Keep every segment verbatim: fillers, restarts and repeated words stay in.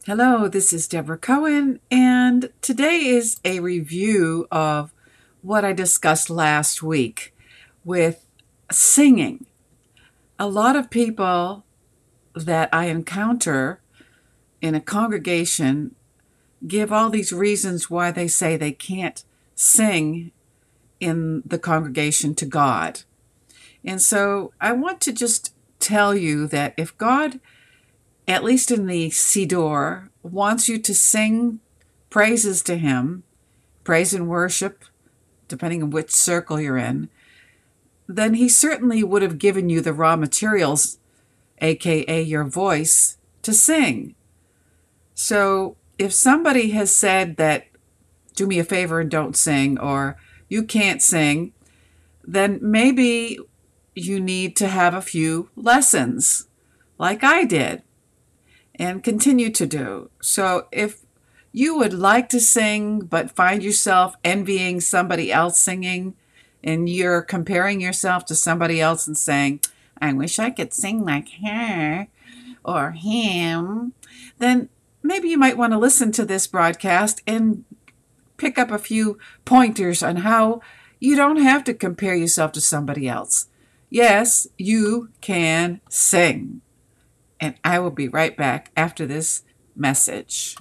Hello, this is Deborah Cohen, and today is a review of what I discussed last week with singing. A lot of people that I encounter in a congregation give all these reasons why they say they can't sing in the congregation to God. And so I want to just tell you that if God, at least in the Siddur, wants you to sing praises to Him, praise and worship, depending on which circle you're in, then He certainly would have given you the raw materials, aka your voice, to sing. So if somebody has said that, do me a favor and don't sing, or you can't sing, then maybe you need to have a few lessons, like I did, and continue to do. So if you would like to sing but find yourself envying somebody else singing, and you're comparing yourself to somebody else and saying, I wish I could sing like her or him, then maybe you might want to listen to this broadcast and pick up a few pointers on how you don't have to compare yourself to somebody else. Yes, you can sing. And I will be right back after this message.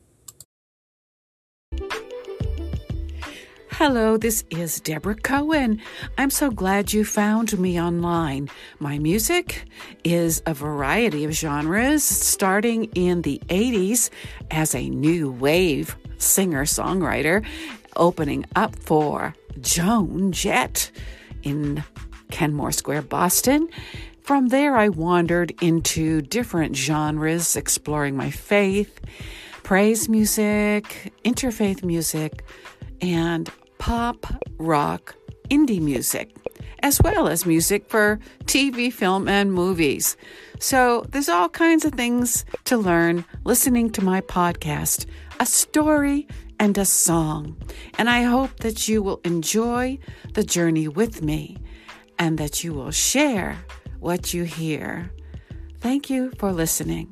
Hello, this is Deborah Cohen. I'm so glad you found me online. My music is a variety of genres, starting in the eighties as a new wave singer-songwriter, opening up for Joan Jett in Kenmore Square, Boston. From there, I wandered into different genres, exploring my faith, praise music, interfaith music, and pop, rock, indie music, as well as music for T V, film, and movies. So there's all kinds of things to learn listening to my podcast, A Story and a Song. And I hope that you will enjoy the journey with me and that you will share what you hear. Thank you for listening.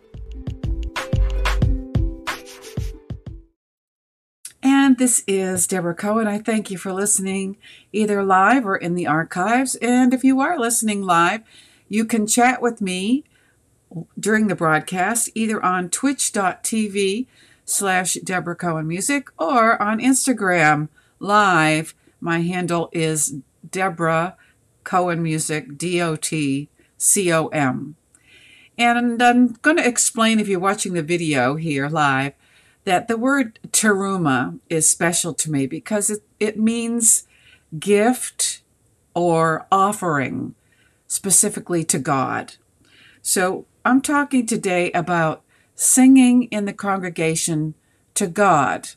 And this is Deborah Cohen. I thank you for listening either live or in the archives. And if you are listening live, you can chat with me during the broadcast either on twitch.tv slash Deborah Cohen Music or on Instagram live. My handle is Deborah Cohen Music, D O T C O M. And I'm going to explain, if you're watching the video here live, that the word teruma is special to me because it, it means gift or offering, specifically to God. So I'm talking today about singing in the congregation to God.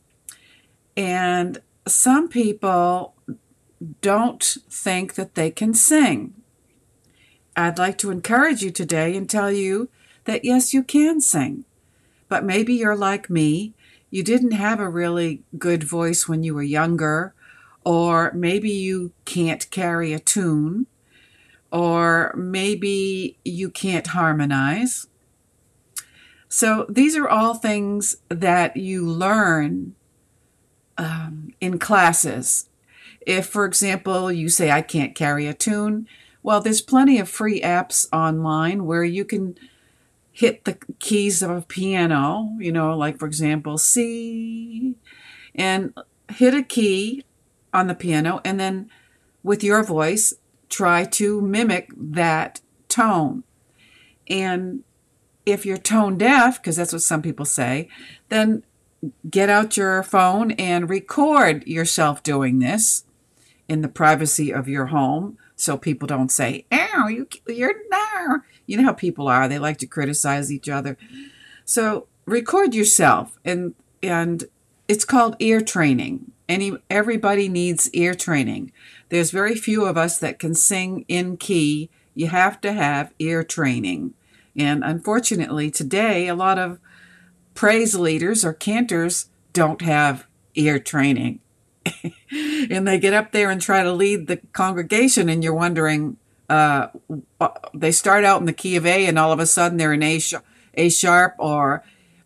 And some people don't think that they can sing. I'd like to encourage you today and tell you that yes, you can sing. But maybe you're like me. You didn't have a really good voice when you were younger, or maybe you can't carry a tune, or maybe you can't harmonize. So these are all things that you learn um, in classes. If, for example, you say, I can't carry a tune, well, there's plenty of free apps online where you can hit the keys of a piano, you know, like, for example, C, and hit a key on the piano, and then with your voice, try to mimic that tone. And if you're tone deaf, because that's what some people say, then get out your phone and record yourself doing this in the privacy of your home, so people don't say, ow, you, you're there. You know how people are. They like to criticize each other. So record yourself, and and it's called ear training. Any Everybody needs ear training. There's very few of us that can sing in key. You have to have ear training. And unfortunately, today, a lot of praise leaders or cantors don't have ear training. And they get up there and try to lead the congregation, and you're wondering, uh, they start out in the key of A, and all of a sudden they're in A, sh- A sharp or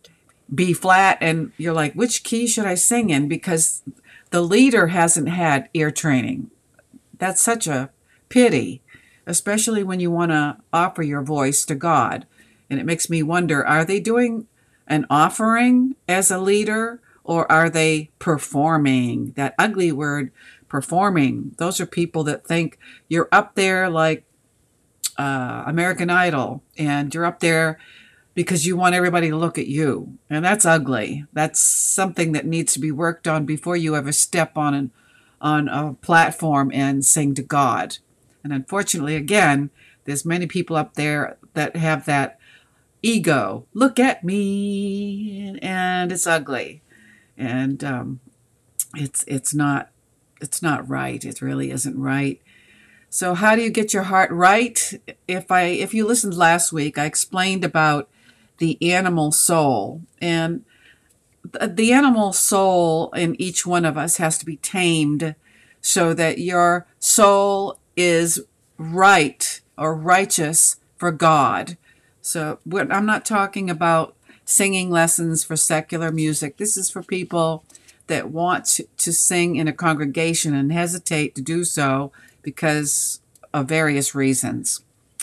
B flat, and you're like, which key should I sing in? Because the leader hasn't had ear training. That's such a pity, especially when you want to offer your voice to God. And it makes me wonder, are they doing an offering as a leader, or are they performing? That ugly word, performing. Those are people that think you're up there like uh, American Idol, and you're up there because you want everybody to look at you. And that's ugly. That's something that needs to be worked on before you ever step on an on a platform and sing to God. And unfortunately, again, there's many people up there that have that ego. Look at me, and it's ugly, and um, it's it's not it's not right. It really isn't right. So, how do you get your heart right? If I if you listened last week, I explained about the animal soul, and the animal soul in each one of us has to be tamed so that your soul is right or righteous for God. So I'm not talking about singing lessons for secular music. This is for people that want to sing in a congregation and hesitate to do so because of various reasons.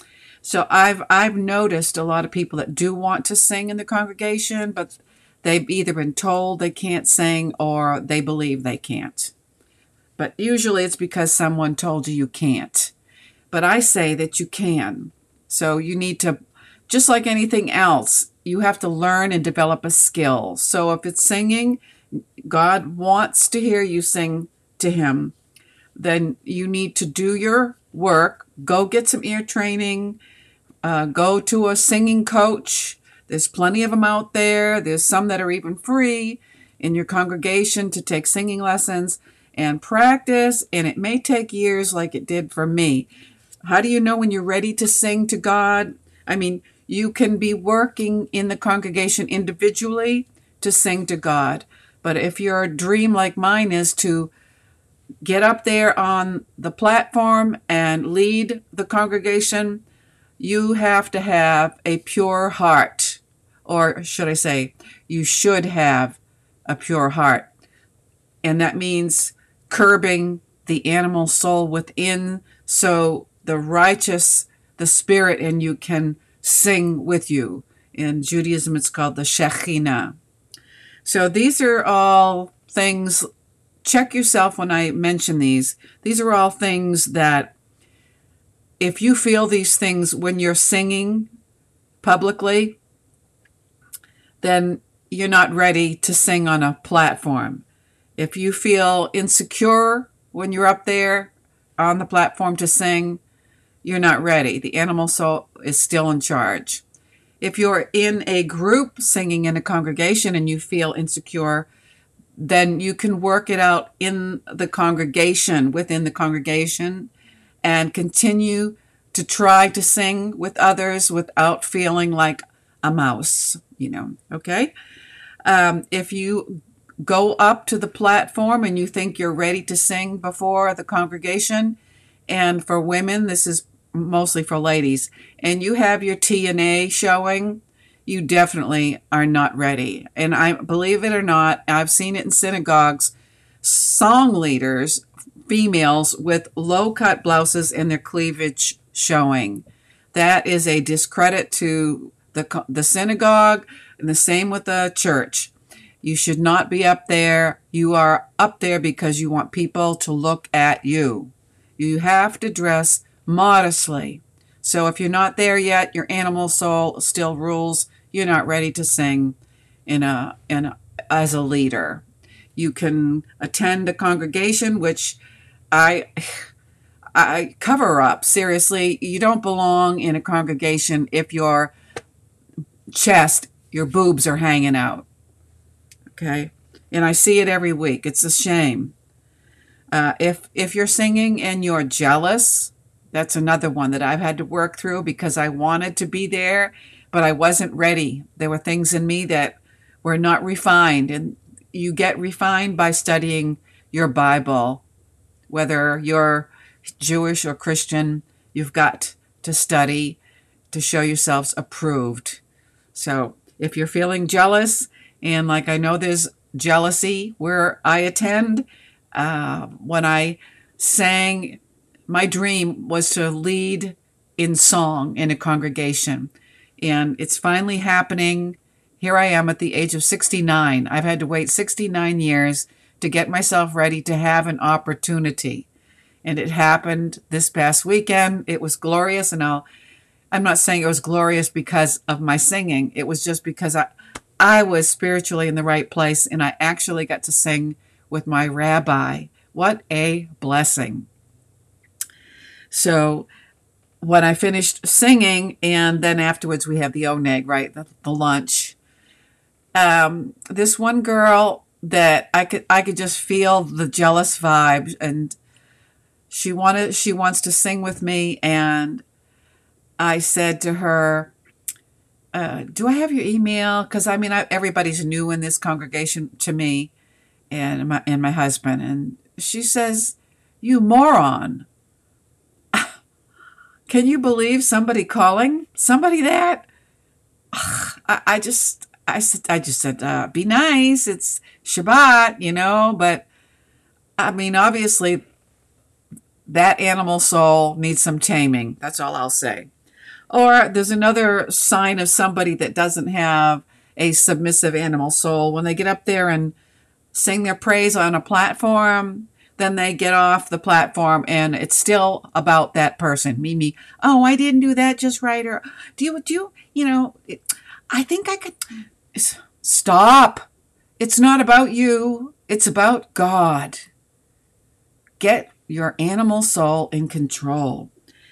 So I've I've noticed a lot of people that do want to sing in the congregation, but they've either been told they can't sing or they believe they can't. But usually it's because someone told you you can't. But I say that you can. So you need to, just like anything else, you have to learn and develop a skill. So if it's singing, God wants to hear you sing to him, then you need to do your work, go get some ear training, uh, go to a singing coach. There's plenty of them out there. There's some that are even free in your congregation to take singing lessons and practice. And it may take years like it did for me. How do you know when you're ready to sing to God? I mean, you can be working in the congregation individually to sing to God. But if your dream like mine is to get up there on the platform and lead the congregation, you have to have a pure heart. Or should I say, you should have a pure heart. And that means curbing the animal soul within so the righteous, the spirit in you can sing with you. In Judaism, it's called the Shekhinah. So these are all things, check yourself when I mention these. These are all things that if you feel these things when you're singing publicly, then you're not ready to sing on a platform. If you feel insecure when you're up there on the platform to sing, you're not ready. The animal soul is still in charge. If you're in a group singing in a congregation and you feel insecure, then you can work it out in the congregation, within the congregation, and continue to try to sing with others without feeling like a mouse, you know, okay? Um, if you go up to the platform and you think you're ready to sing before the congregation, and for women, this is mostly for ladies, and you have your T N A showing, you definitely are not ready. And I believe it or not, I've seen it in synagogues, song leaders, females with low-cut blouses and their cleavage showing. That is a discredit to the the synagogue, and the same with the church. You should not be up there. You are up there because you want people to look at you. You have to dress modestly. So if you're not there yet, your animal soul still rules. You're not ready to sing in a in a, as a leader. You can attend a congregation, which I I cover up. Seriously, you don't belong in a congregation if your chest, your boobs are hanging out. Okay? And I see it every week. It's a shame. Uh, if if you're singing and you're jealous, that's another one that I've had to work through because I wanted to be there, but I wasn't ready. There were things in me that were not refined. And you get refined by studying your Bible. Whether you're Jewish or Christian, you've got to study to show yourselves approved. So if you're feeling jealous And like I know there's jealousy where I attend. Uh, when I sang, my dream was to lead in song in a congregation. And it's finally happening. Here I am at the age of sixty-nine. I've had to wait sixty-nine years to get myself ready to have an opportunity. And it happened this past weekend. It was glorious. And I'll, I'm not saying it was glorious because of my singing. It was just because I, I was spiritually in the right place, and I actually got to sing with my rabbi. What a blessing. So when I finished singing, and then afterwards we have the oneg, right, the, the lunch, um, this one girl that I could I could just feel the jealous vibe, and she wanted she wants to sing with me, and I said to her, uh, do I have your email? Because I mean, I, everybody's new in this congregation to me, and my and my husband. And she says, "You moron! Can you believe somebody calling somebody that?" I, I just I said I just said, uh, "Be nice. It's Shabbat, you know." But I mean, obviously, that animal soul needs some taming. That's all I'll say. Or there's another sign of somebody that doesn't have a submissive animal soul. When they get up there and sing their praise on a platform, then they get off the platform and it's still about that person. Me, me. Oh, I didn't do that just right. Or do you, do you, you know, it, I think I could. Stop. It's not about you. It's about God. Get your animal soul in control.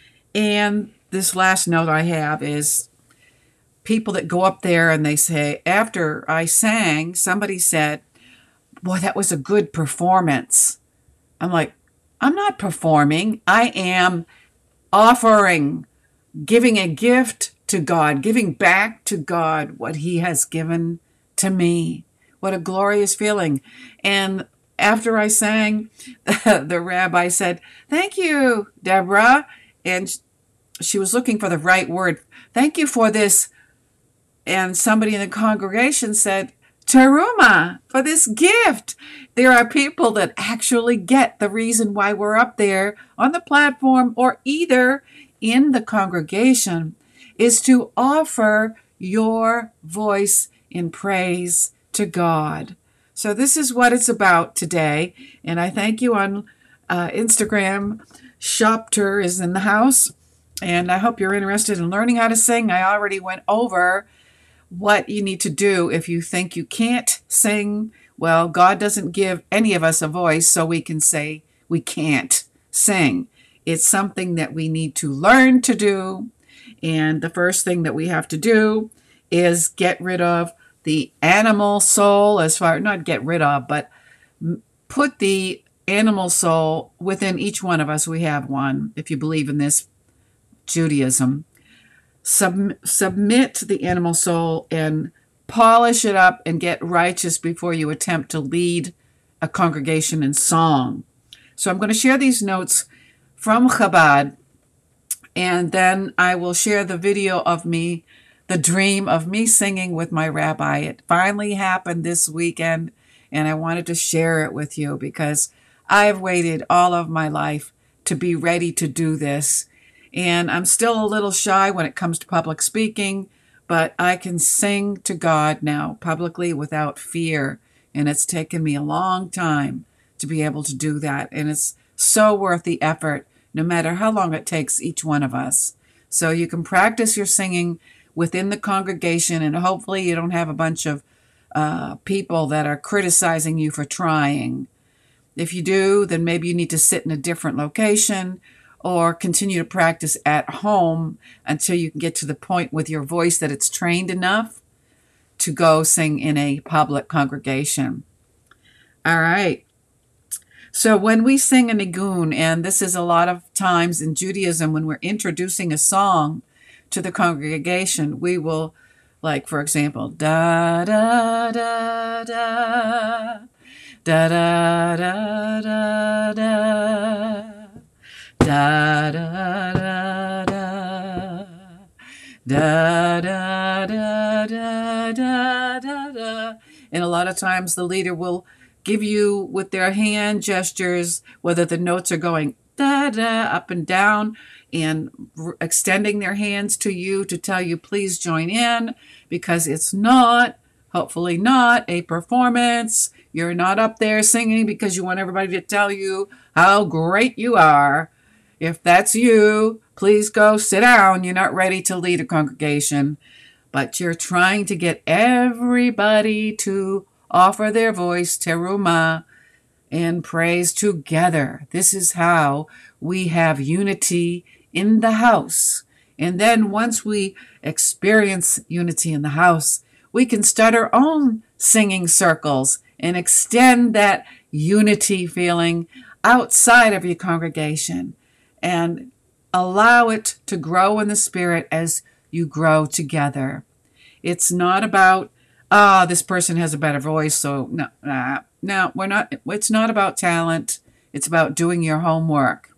And this last note I have is people that go up there and they say, after I sang, somebody said, boy, that was a good performance. I'm like, I'm not performing. I am offering, giving a gift to God, giving back to God what He has given to me. What a glorious feeling. And after I sang, the rabbi said, thank you, Deborah. And she was looking for the right word. Thank you for this. And somebody in the congregation said, Teruma, for this gift. There are people that actually get the reason why we're up there on the platform or either in the congregation is to offer your voice in praise to God. So this is what it's about today. And I thank you on uh, Instagram. Shopter is in the house. And I hope you're interested in learning how to sing. I already went over what you need to do if you think you can't sing. Well, God doesn't give any of us a voice so we can say we can't sing. It's something that we need to learn to do. And the first thing that we have to do is get rid of the animal soul, as far, not get rid of, but put the animal soul within each one of us. We have one, if you believe in this Judaism. Sub, submit the animal soul and polish it up and get righteous before you attempt to lead a congregation in song. So I'm going to share these notes from Chabad, and then I will share the video of me, the dream of me singing with my rabbi. It finally happened this weekend, and I wanted to share it with you because I've waited all of my life to be ready to do this. And I'm still a little shy when it comes to public speaking, but I can sing to God now publicly without fear. And it's taken me a long time to be able to do that. And it's so worth the effort, no matter how long it takes each one of us. So you can practice your singing within the congregation, and hopefully you don't have a bunch of uh, people that are criticizing you for trying. If you do, then maybe you need to sit in a different location or continue to practice at home until you can get to the point with your voice that it's trained enough to go sing in a public congregation. All right. So when we sing a nigun, and this is a lot of times in Judaism when we're introducing a song to the congregation, we will, like, for example, da da da da da da da da da. Da da da da da da da da da da da, And a lot of times the leader will give you with their hand gestures, whether the notes are going da da up and down and r- extending their hands to you to tell you please join in, because it's not, hopefully not, a performance. You're not up there singing because you want everybody to tell you how great you are. If that's you, please go sit down. You're not ready to lead a congregation, but you're trying to get everybody to offer their voice, teruma, and praise together. This is how we have unity in the house. And then once we experience unity in the house, we can start our own singing circles and extend that unity feeling outside of your congregation and allow it to grow in the spirit as you grow together. It's not about, ah, oh, this person has a better voice, so no, nah, no, we're not. It's not about talent. It's about doing your homework.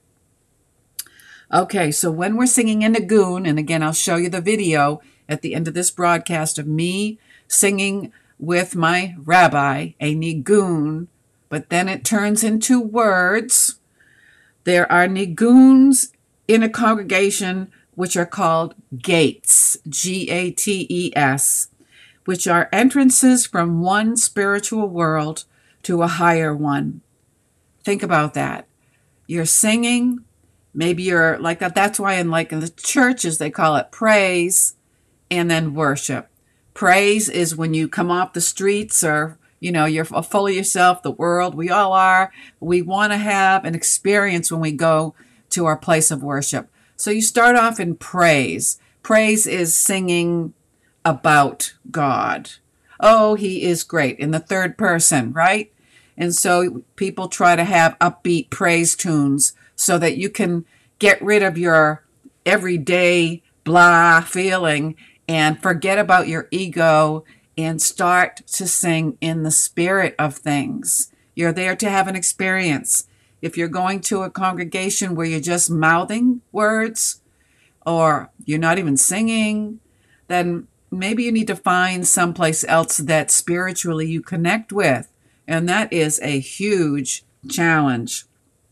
Okay, so when we're singing a nigun, and again, I'll show you the video at the end of this broadcast of me singing with my rabbi, a nigun, but then it turns into words. There are niguns in a congregation which are called gates, G A T E S, which are entrances from one spiritual world to a higher one. Think about that. You're singing, maybe you're like that. That's why in like in the churches, they call it praise and then worship. Praise is when you come off the streets or, you know, you're full of yourself, the world, we all are. We want to have an experience when we go to our place of worship. So you start off in praise. Praise is singing about God. Oh, he is great in the third person, right? And so people try to have upbeat praise tunes so that you can get rid of your everyday blah feeling and forget about your ego and start to sing in the spirit of things. You're there to have an experience. If you're going to a congregation where you're just mouthing words or you're not even singing, then maybe you need to find someplace else that spiritually you connect with. And that is a huge challenge.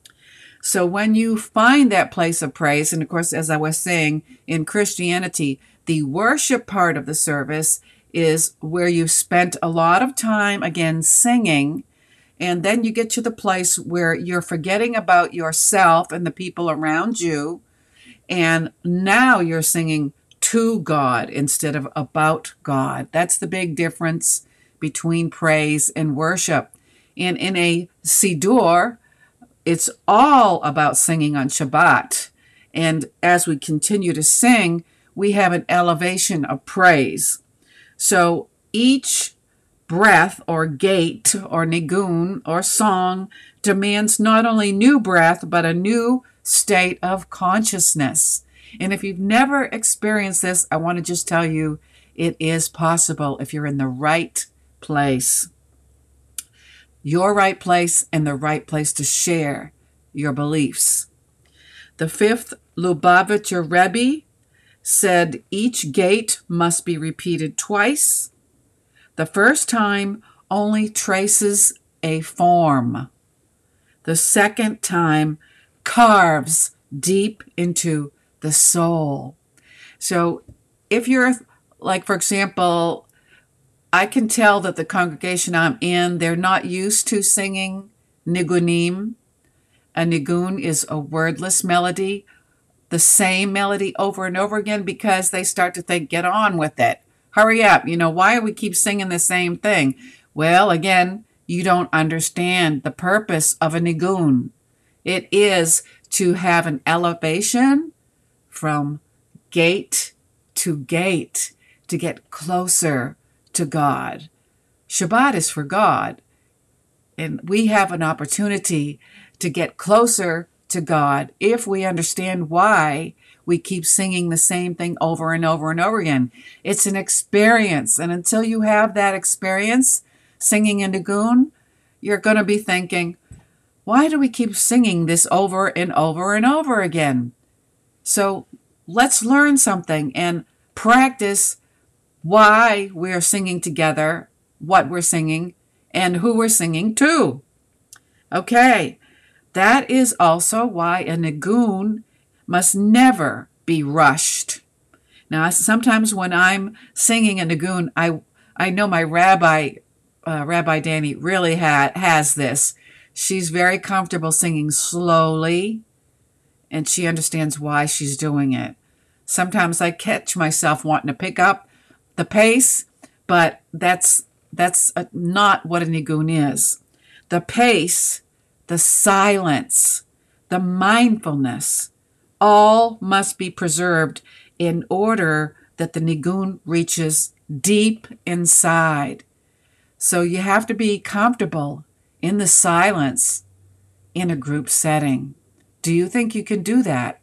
So when you find that place of praise, and of course, as I was saying, in Christianity, the worship part of the service is where you spent a lot of time, again, singing, and then you get to the place where you're forgetting about yourself and the people around you, and now you're singing to God instead of about God. That's the big difference between praise and worship. And in a Siddur, it's all about singing on Shabbat. And as we continue to sing, we have an elevation of praise. So each breath or gate or nigun or song demands not only new breath, but a new state of consciousness. And if you've never experienced this, I want to just tell you it is possible if you're in the right place. Your right place and the right place to share your beliefs. The fifth Lubavitcher Rebbe said each gate must be repeated twice. The first time only traces a form. The second time carves deep into the soul. So if you're like, for example, I can tell that the congregation I'm in, they're not used to singing nigunim. A nigun is a wordless melody, the same melody over and over again, because they start to think, get on with it. Hurry up. You know, why do we keep singing the same thing? Well, again, you don't understand the purpose of a nigun. It is to have an elevation from gate to gate, to get closer to God. Shabbat is for God, and we have an opportunity to get closer to God if we understand why we keep singing the same thing over and over and over again. It's an experience, and until you have that experience singing in nigun, you're going to be thinking, why do we keep singing this over and over and over again? So let's learn something and practice why we're singing together what we're singing and who we're singing to. Okay, that is also why a nigun must never be rushed. Now, sometimes when I'm singing a nigun, I I know my rabbi, uh, Rabbi Danny, really ha- has this. She's very comfortable singing slowly, and she understands why she's doing it. Sometimes I catch myself wanting to pick up the pace, but that's that's a, not what a nigun is. The pace, the silence, the mindfulness, all must be preserved in order that the nigun reaches deep inside. So you have to be comfortable in the silence in a group setting. Do you think you can do that?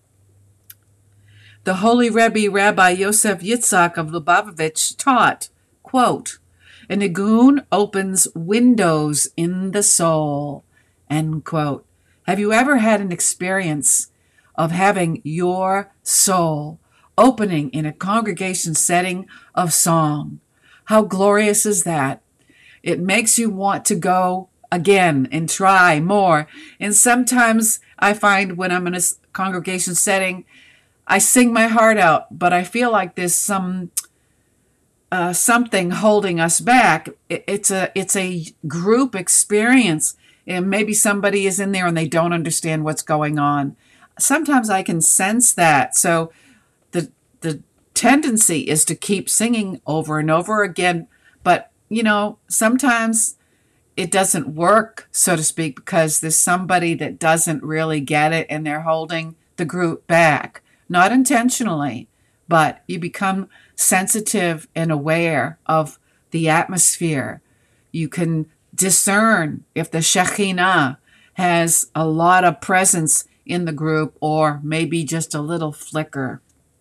The Holy Rebbe, Rabbi Yosef Yitzhak of Lubavitch, taught, quote, "A nigun opens windows in the soul," end quote. Have you ever had an experience of having your soul opening in a congregation setting of song? How glorious is that? It makes you want to go again and try more. And sometimes I find when I'm in a congregation setting, I sing my heart out, but I feel like there's some uh, something holding us back. It, it's a it's a group experience, and maybe somebody is in there and they don't understand what's going on. Sometimes I can sense that. So the the tendency is to keep singing over and over again, but you know, sometimes it doesn't work, so to speak, because there's somebody that doesn't really get it and they're holding the group back. Not intentionally, but you become sensitive and aware of the atmosphere. You can discern if the Shekhinah has a lot of presence in the group or maybe just a little flicker.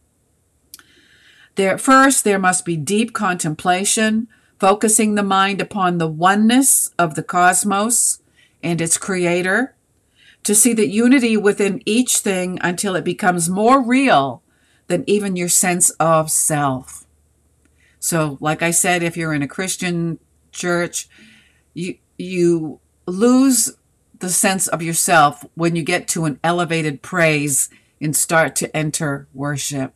There, first, there must be deep contemplation, focusing the mind upon the oneness of the cosmos and its creator, to see the unity within each thing until it becomes more real than even your sense of self. So, like I said, if you're in a Christian church, you you lose the sense of yourself when you get to an elevated praise and start to enter worship.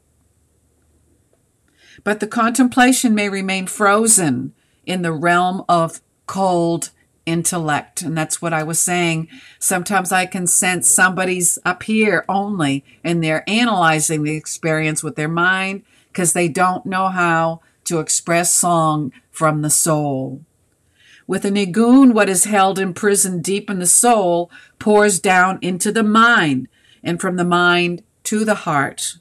But the contemplation may remain frozen in the realm of cold intellect. And that's what I was saying. Sometimes I can sense somebody's up here only, and they're analyzing the experience with their mind because they don't know how to express song from the soul. With a nigun, what is held imprisoned deep in the soul pours down into the mind, and from the mind to the heart.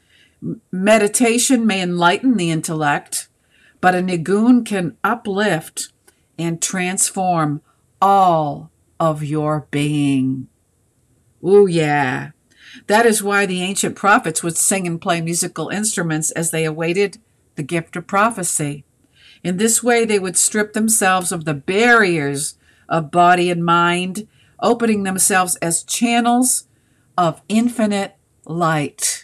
Meditation may enlighten the intellect, but a nigun can uplift and transform all of your being. Ooh, yeah. That is why the ancient prophets would sing and play musical instruments as they awaited the gift of prophecy. In this way, they would strip themselves of the barriers of body and mind, opening themselves as channels of infinite light.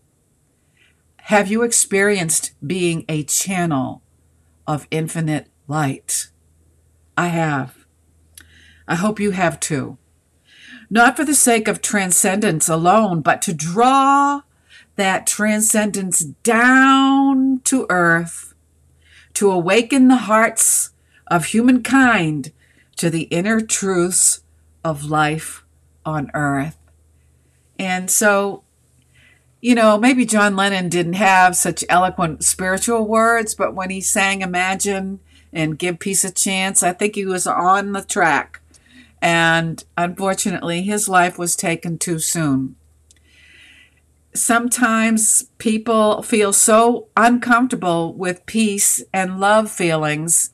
Have you experienced being a channel of infinite light? I have. I hope you have too. Not for the sake of transcendence alone, but to draw that transcendence down to earth, to awaken the hearts of humankind to the inner truths of life on earth. And so, you know, maybe John Lennon didn't have such eloquent spiritual words, but when he sang Imagine and Give Peace a Chance, I think he was on the track. And unfortunately, his life was taken too soon. Sometimes people feel so uncomfortable with peace and love feelings.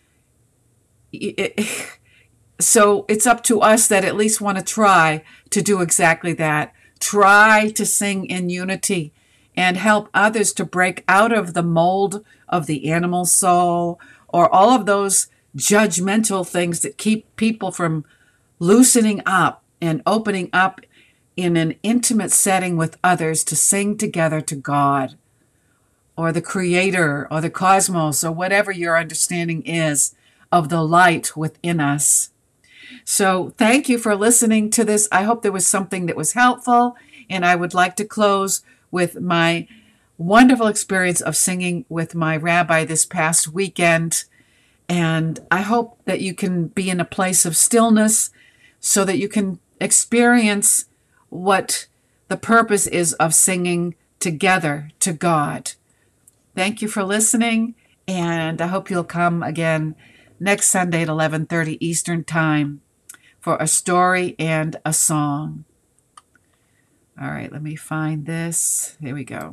It, so it's up to us that at least want to try to do exactly that. Try to sing in unity and help others to break out of the mold of the animal soul or all of those judgmental things that keep people from loosening up and opening up in an intimate setting with others to sing together to God. or the creator or the cosmos or whatever your understanding is of the light within us. So thank you for listening to this. I hope there was something that was helpful, and I would like to close with my wonderful experience of singing with my rabbi this past weekend. And I hope that you can be in a place of stillness so that you can experience what the purpose is of singing together to God. Thank you for listening, and I hope you'll come again next Sunday at eleven thirty Eastern Time for a story and a song. All right, let me find this. Here we go.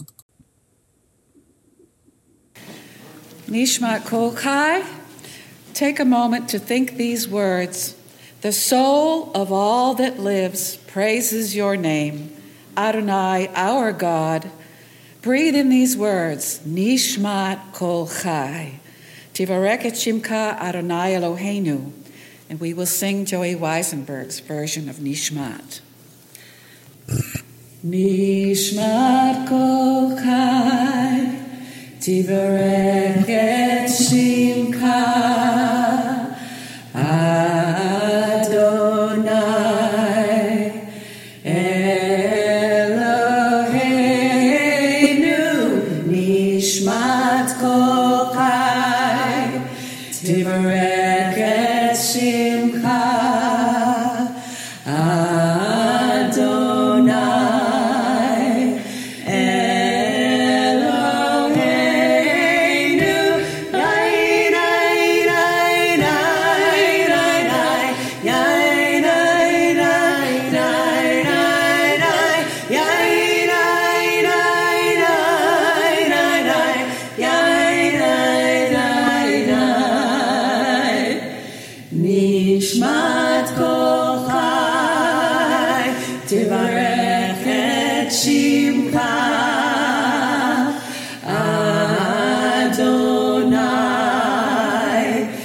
Nishmat Kol Chai. Take a moment to think these words. The soul of all that lives praises your name, Adonai, our God. Breathe in these words, Nishmat Kol Chai. Tivarek et Shimcha Adonai Eloheinu. And we will sing Joey Weisenberg's version of Nishmat. Nishmat Kol Chai, Tivarek et Shimcha Adonai Eloheinu. Nishmat Kol Chai, Tivarek et Shimcha Adonai Eloheinu. Yai, yai, yai, yai, yai, Nishmat Kol Chai, Tivarech et Shimcha Adonai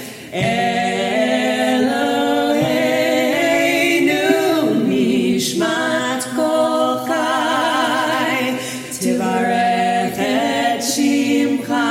Eloheinu. Nishmat Kol Chai, Tivarech et Shimcha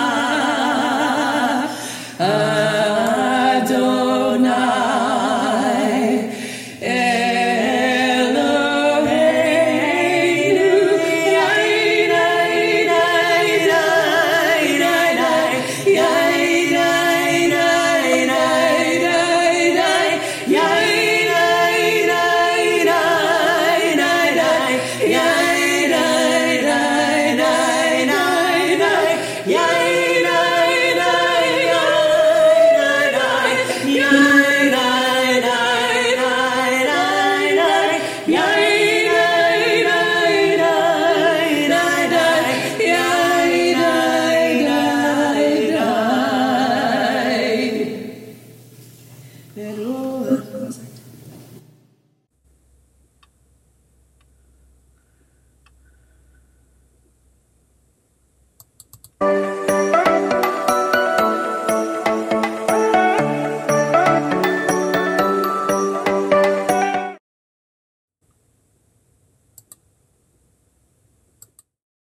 Hello.